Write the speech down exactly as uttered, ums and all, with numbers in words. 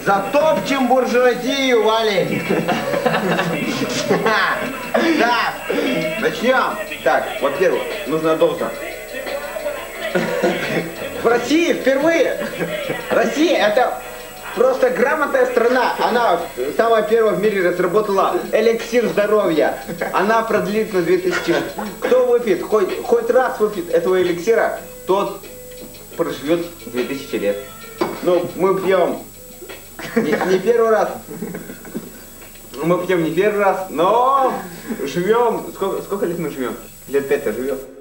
Затопчем буржуазию, Вали. Так, начнем. Так, во-первых, нужно должно. В России впервые. Россия это просто грамотная страна. Она самая первая в мире разработала эликсир здоровья. Она продлит на две тысячи. Кто выпьет, хоть, хоть раз выпьет этого эликсира, тот проживет две тысячи лет. Ну, мы пьем не, не первый раз. Мы пьем не первый раз, но живем. Сколько, сколько лет мы живем? Лет пять-то живем.